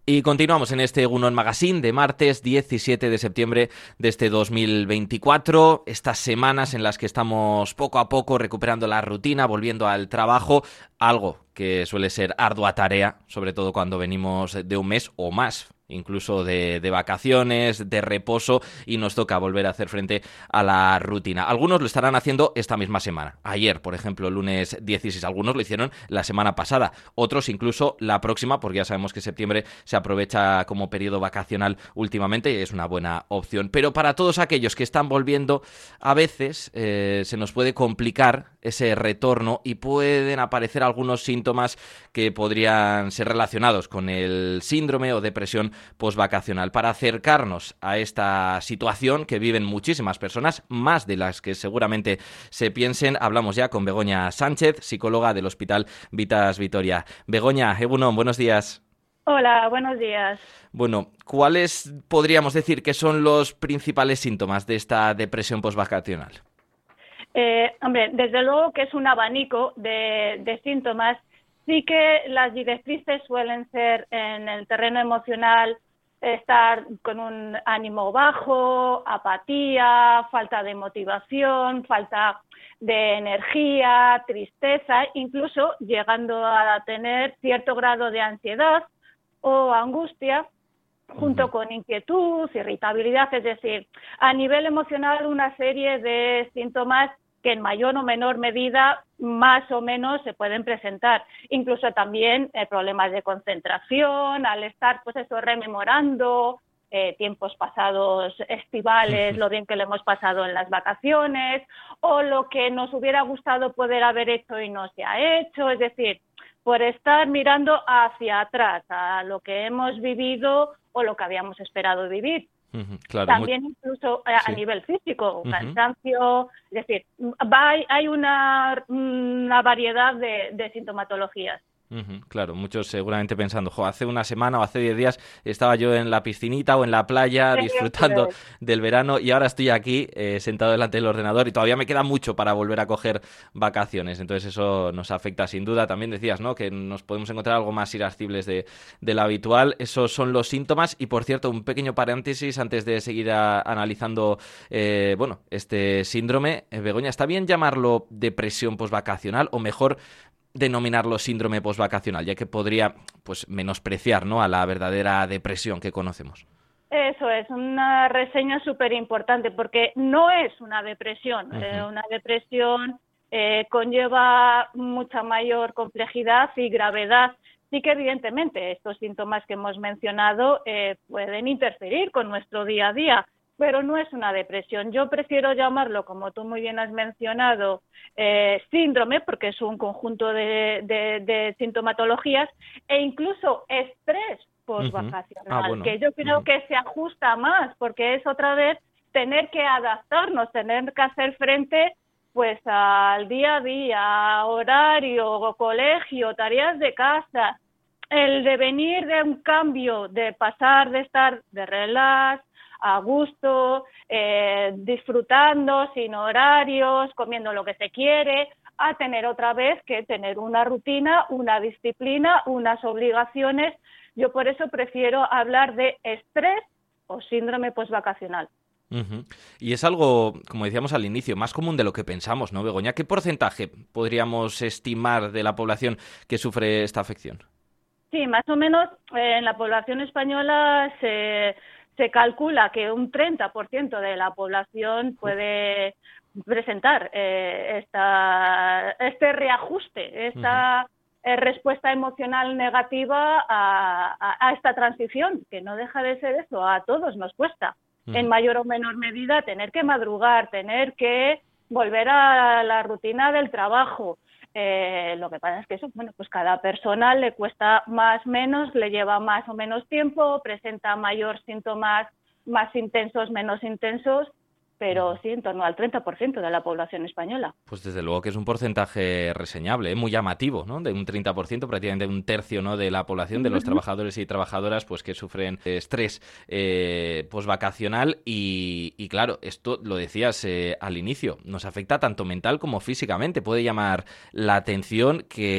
Y continuamos en este Egunon Magazine de martes 17 de septiembre de este 2024, estas semanas en las que estamos poco a poco recuperando la rutina, volviendo al trabajo, algo que suele ser ardua tarea, sobre todo cuando venimos de un mes o más, incluso de vacaciones, de reposo, y nos toca volver a hacer frente a la rutina. Algunos lo estarán haciendo esta misma semana. Ayer, por ejemplo, lunes 16, algunos lo hicieron la semana pasada, otros incluso la próxima, porque ya sabemos que septiembre se aprovecha como periodo vacacional últimamente y es una buena opción. Pero para todos aquellos que están volviendo, a veces se nos puede complicar ese retorno y pueden aparecer algunos síntomas que podrían ser relacionados con el síndrome o depresión postvacacional. Para acercarnos a esta situación que viven muchísimas personas, más de las que seguramente se piensen, hablamos ya con Begoña Sánchez, psicóloga del Hospital Vitas Vitoria. Begoña, Egunon, buenos días. Hola, buenos días. Bueno, ¿cuáles podríamos decir que son los principales síntomas de esta depresión postvacacional? Hombre, desde luego que es un abanico de síntomas. Sí que las directrices suelen ser en el terreno emocional, estar con un ánimo bajo, apatía, falta de motivación, falta de energía, tristeza, incluso llegando a tener cierto grado de ansiedad o angustia, junto con inquietud, irritabilidad, es decir, a nivel emocional una serie de síntomas que en mayor o menor medida más o menos se pueden presentar. Incluso también problemas de concentración, al estar pues eso rememorando tiempos pasados estivales, lo bien que lo hemos pasado en las vacaciones, o lo que nos hubiera gustado poder haber hecho y no se ha hecho, es decir, por estar mirando hacia atrás, a lo que hemos vivido o lo que habíamos esperado vivir. Claro, también incluso a nivel físico, cansancio, es decir, hay una variedad de sintomatologías. Claro, muchos seguramente pensando, hace una semana o hace 10 días estaba yo en la piscinita o en la playa disfrutando del verano y ahora estoy aquí sentado delante del ordenador y todavía me queda mucho para volver a coger vacaciones. Entonces eso nos afecta sin duda. También decías, ¿no?, que nos podemos encontrar algo más irascibles de lo habitual. Esos son los síntomas y, por cierto, un pequeño paréntesis antes de seguir analizando este síndrome. Begoña, ¿está bien llamarlo depresión postvacacional o mejor denominarlo síndrome postvacacional, ya que podría menospreciar, ¿no?, a la verdadera depresión que conocemos? Eso es una reseña súper importante porque no es una depresión. Una depresión conlleva mucha mayor complejidad y gravedad. Sí que evidentemente estos síntomas que hemos mencionado pueden interferir con nuestro día a día, pero no es una depresión. Yo prefiero llamarlo, como tú muy bien has mencionado, síndrome, porque es un conjunto de sintomatologías, e incluso estrés postvacacional, que yo creo que se ajusta más, porque es otra vez tener que adaptarnos, tener que hacer frente pues al día a día, horario, colegio, tareas de casa, el devenir de un cambio, de pasar de estar de relax, a gusto, disfrutando, sin horarios, comiendo lo que se quiere, a tener otra vez que tener una rutina, una disciplina, unas obligaciones. Yo por eso prefiero hablar de estrés o síndrome postvacacional. Y es algo, como decíamos al inicio, más común de lo que pensamos, ¿no, Begoña? ¿Qué porcentaje podríamos estimar de la población que sufre esta afección? Sí, más o menos en la población española se calcula que un 30% de la población puede presentar este reajuste, esta respuesta emocional negativa a esta transición, que no deja de ser eso, a todos nos cuesta, en mayor o menor medida, tener que madrugar, tener que volver a la rutina del trabajo. Lo que pasa es que eso, pues cada persona le cuesta más o menos, le lleva más o menos tiempo, presenta mayor síntomas más intensos, menos intensos, pero sí, en torno al 30% de la población española. Pues desde luego que es un porcentaje reseñable, muy llamativo, ¿no? De un 30%, prácticamente un tercio, ¿no?, de la población, de los trabajadores y trabajadoras, pues que sufren estrés postvacacional y claro, esto lo decías al inicio, nos afecta tanto mental como físicamente. Puede llamar la atención que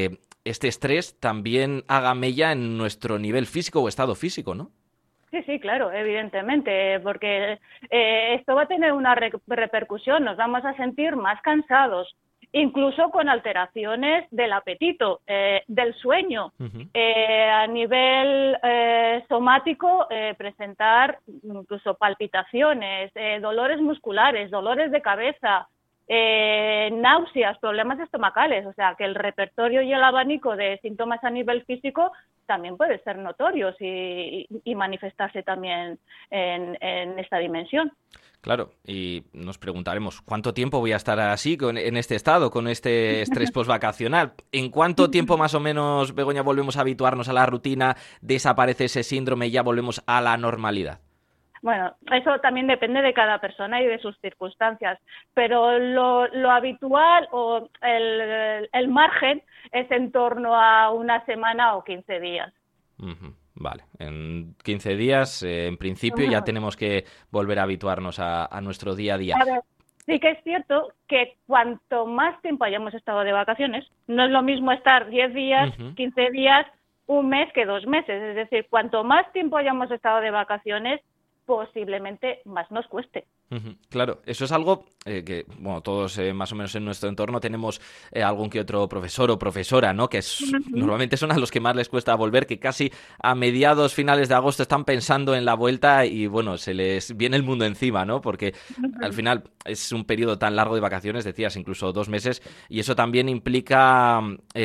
este estrés también haga mella en nuestro nivel físico o estado físico, ¿no? Sí, sí, claro, evidentemente, porque esto va a tener una repercusión, nos vamos a sentir más cansados, incluso con alteraciones del apetito, del sueño. Uh-huh. A nivel somático, presentar incluso palpitaciones, dolores musculares, dolores de cabeza, náuseas, problemas estomacales. O sea, que el repertorio y el abanico de síntomas a nivel físico también puede ser notorios y manifestarse también en esta dimensión. Claro, y nos preguntaremos, ¿cuánto tiempo voy a estar así, en este estado, con este estrés postvacacional? ¿En cuánto tiempo más o menos, Begoña, volvemos a habituarnos a la rutina, desaparece ese síndrome y ya volvemos a la normalidad? Bueno, eso también depende de cada persona y de sus circunstancias, pero lo habitual o el margen es en torno a una semana o 15 días. Uh-huh. Vale, en 15 días, en principio, ya tenemos que volver a habituarnos a nuestro día a día. A ver, sí que es cierto que cuanto más tiempo hayamos estado de vacaciones, no es lo mismo estar 10 días, 15 días, un mes que 2 meses. Es decir, cuanto más tiempo hayamos estado de vacaciones, posiblemente más nos cueste. Claro, eso es algo que, bueno, todos más o menos en nuestro entorno tenemos algún que otro profesor o profesora, ¿no? Que normalmente son a los que más les cuesta volver, que casi a mediados, finales de agosto están pensando en la vuelta y, bueno, se les viene el mundo encima, ¿no? Porque al final es un periodo tan largo de vacaciones, decías, incluso 2 meses, y eso también implica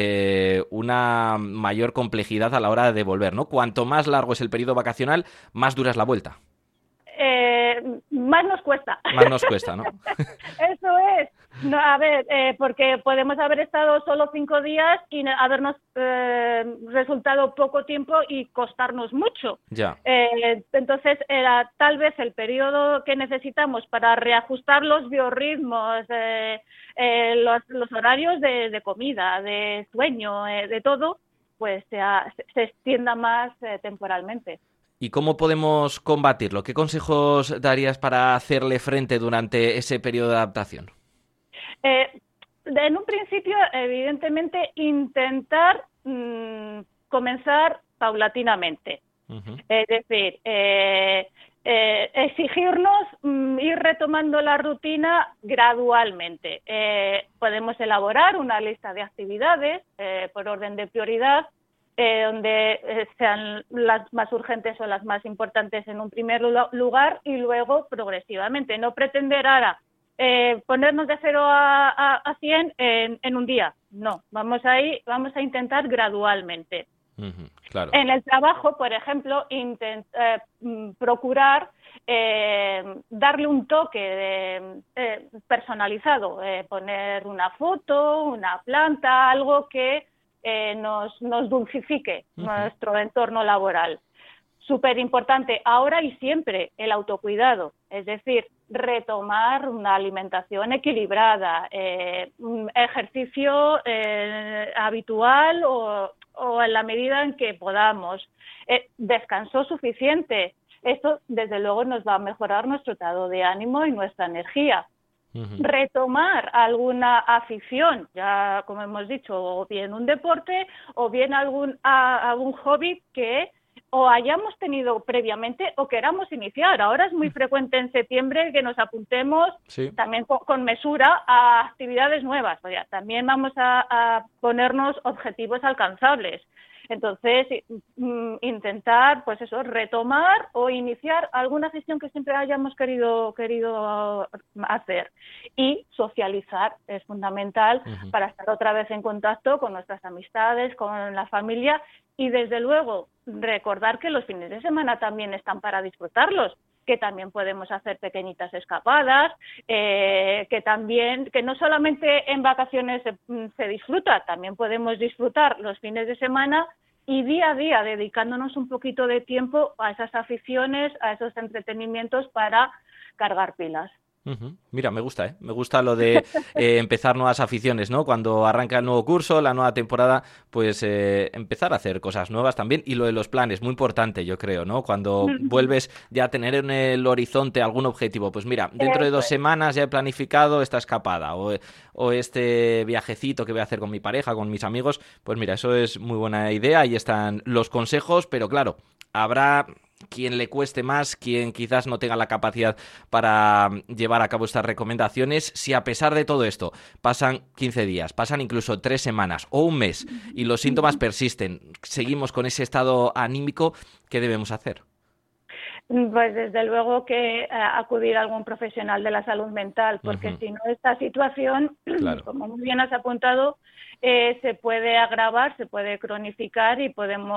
una mayor complejidad a la hora de volver, ¿no? Cuanto más largo es el periodo vacacional, más dura es la vuelta. Más nos cuesta. Más nos cuesta, ¿no? Eso es. No, a ver, porque podemos haber estado solo 5 días y habernos resultado poco tiempo y costarnos mucho. Ya. Entonces, era tal vez el periodo que necesitamos para reajustar los biorritmos, los horarios de comida, de sueño, de todo, pues se extienda más temporalmente. ¿Y cómo podemos combatirlo? ¿Qué consejos darías para hacerle frente durante ese periodo de adaptación? En un principio, evidentemente, intentar comenzar paulatinamente. Es decir, exigirnos ir retomando la rutina gradualmente. Podemos elaborar una lista de actividades por orden de prioridad, donde sean las más urgentes o las más importantes en un primer lugar y luego progresivamente. No pretender ahora ponernos de 0 a 100 en un día. No, vamos a intentar gradualmente. Claro. En el trabajo, por ejemplo, procurar darle un toque personalizado, poner una foto, una planta, algo que nos dulcifique nuestro entorno laboral. Súper importante, ahora y siempre, el autocuidado, es decir, retomar una alimentación equilibrada, un ejercicio habitual o en la medida en que podamos, descanso suficiente. Esto, desde luego, nos va a mejorar nuestro estado de ánimo y nuestra energía. Retomar alguna afición, ya como hemos dicho, o bien un deporte o bien algún hobby que o hayamos tenido previamente o queramos iniciar. Ahora es muy frecuente en septiembre que nos apuntemos también con mesura a actividades nuevas. O sea, también vamos a ponernos objetivos alcanzables. Entonces, intentar, pues eso, retomar o iniciar alguna sesión que siempre hayamos querido hacer. Y socializar es fundamental para estar otra vez en contacto con nuestras amistades, con la familia y, desde luego, recordar que los fines de semana también están para disfrutarlos, que también podemos hacer pequeñitas escapadas, que no solamente en vacaciones se disfruta, también podemos disfrutar los fines de semana y día a día dedicándonos un poquito de tiempo a esas aficiones, a esos entretenimientos para cargar pilas. Ujú. Mira, me gusta, ¿eh? Me gusta lo de empezar nuevas aficiones, ¿no? Cuando arranca el nuevo curso, la nueva temporada, pues empezar a hacer cosas nuevas también. Y lo de los planes, muy importante, yo creo, ¿no? Cuando vuelves ya a tener en el horizonte algún objetivo, pues mira, dentro de Eso 2 semanas ya he planificado esta escapada o este viajecito que voy a hacer con mi pareja, con mis amigos, pues mira, eso es muy buena idea. Ahí están los consejos, pero claro, habrá quien le cueste más, quien quizás no tenga la capacidad para llevar a cabo estas recomendaciones. Si a pesar de todo esto pasan 15 días, pasan incluso 3 semanas o un mes y los síntomas persisten, seguimos con ese estado anímico, ¿qué debemos hacer? Pues desde luego que acudir a algún profesional de la salud mental, porque Ujú. si no, esta situación, Claro. como muy bien has apuntado, se puede agravar, se puede cronificar y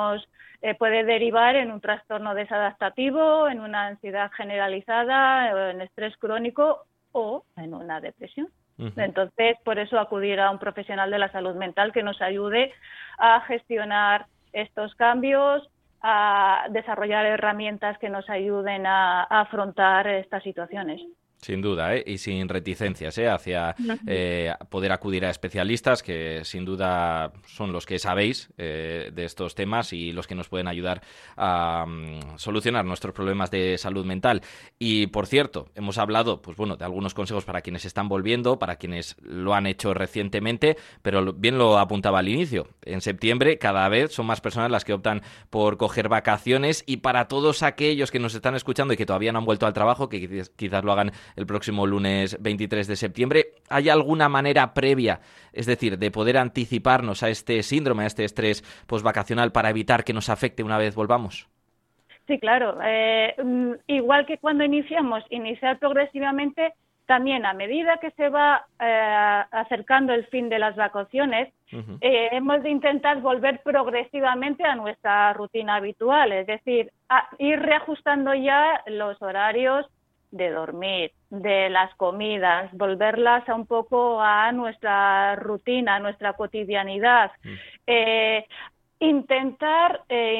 puede derivar en un trastorno desadaptativo, en una ansiedad generalizada, en estrés crónico o en una depresión. Ujú. Entonces, por eso acudir a un profesional de la salud mental que nos ayude a gestionar estos cambios, a desarrollar herramientas que nos ayuden a afrontar estas situaciones. Sin duda, ¿eh? Y sin reticencias, ¿eh? Hacia Ujú. poder acudir a especialistas que sin duda son los que sabéis de estos temas y los que nos pueden ayudar a solucionar nuestros problemas de salud mental. Y por cierto, hemos hablado, pues bueno, de algunos consejos para quienes están volviendo, para quienes lo han hecho recientemente, pero bien lo apuntaba al inicio. En septiembre cada vez son más personas las que optan por coger vacaciones y para todos aquellos que nos están escuchando y que todavía no han vuelto al trabajo, que quizás lo hagan el próximo lunes 23 de septiembre. ¿Hay alguna manera previa, es decir, de poder anticiparnos a este síndrome, a este estrés postvacacional para evitar que nos afecte una vez volvamos? Sí, claro. Igual que cuando iniciar progresivamente, también a medida que se va acercando el fin de las vacaciones, Uh-huh. hemos de intentar volver progresivamente a nuestra rutina habitual, es decir, ir reajustando ya los horarios de dormir, de las comidas, volverlas a un poco a nuestra rutina, a nuestra cotidianidad. Eh, Intentar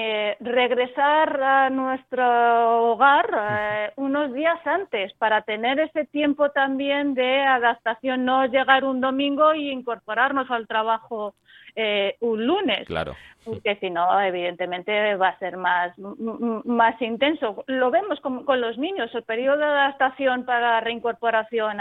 regresar a nuestro hogar unos días antes para tener ese tiempo también de adaptación, no llegar un domingo y incorporarnos al trabajo un lunes, Claro. porque si no, evidentemente va a ser más intenso. Lo vemos con los niños, el periodo de adaptación para reincorporación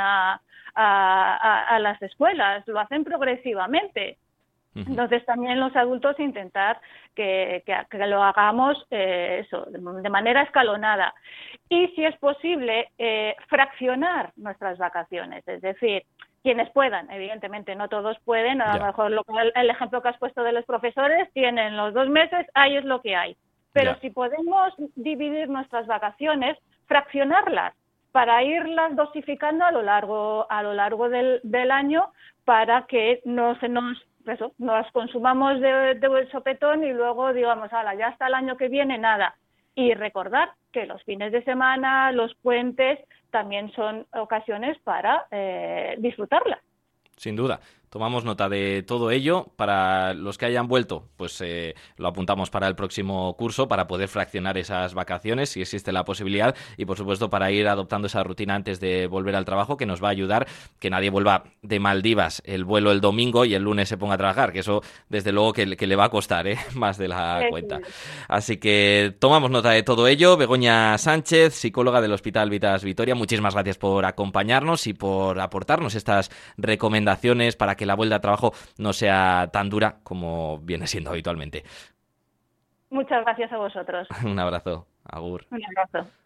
a las escuelas, lo hacen progresivamente. Uh-huh. Entonces también los adultos intentar que lo hagamos eso, de manera escalonada. Y si es posible, fraccionar nuestras vacaciones, es decir, quienes puedan, evidentemente no todos pueden, a lo Ya, mejor el ejemplo que has puesto de los profesores, tienen los 2 meses, ahí es lo que hay. Pero ya. si podemos dividir nuestras vacaciones, fraccionarlas para irlas dosificando a lo largo del año para que no se nos consumamos de sopetón y luego digamos, ala, ya hasta el año que viene nada. Y recordar que los fines de semana, los puentes, también son ocasiones para disfrutarla. Sin duda. Tomamos nota de todo ello. Para los que hayan vuelto, pues lo apuntamos para el próximo curso, para poder fraccionar esas vacaciones, si existe la posibilidad, y por supuesto para ir adoptando esa rutina antes de volver al trabajo, que nos va a ayudar, que nadie vuelva de Maldivas el vuelo el domingo y el lunes se ponga a trabajar, que eso desde luego que le va a costar, más de la cuenta. Así que tomamos nota de todo ello. Begoña Sánchez, psicóloga del Hospital Vitas Vitoria, muchísimas gracias por acompañarnos y por aportarnos estas recomendaciones para que la vuelta a trabajo no sea tan dura como viene siendo habitualmente. Muchas gracias a vosotros. Un abrazo. Agur. Un abrazo.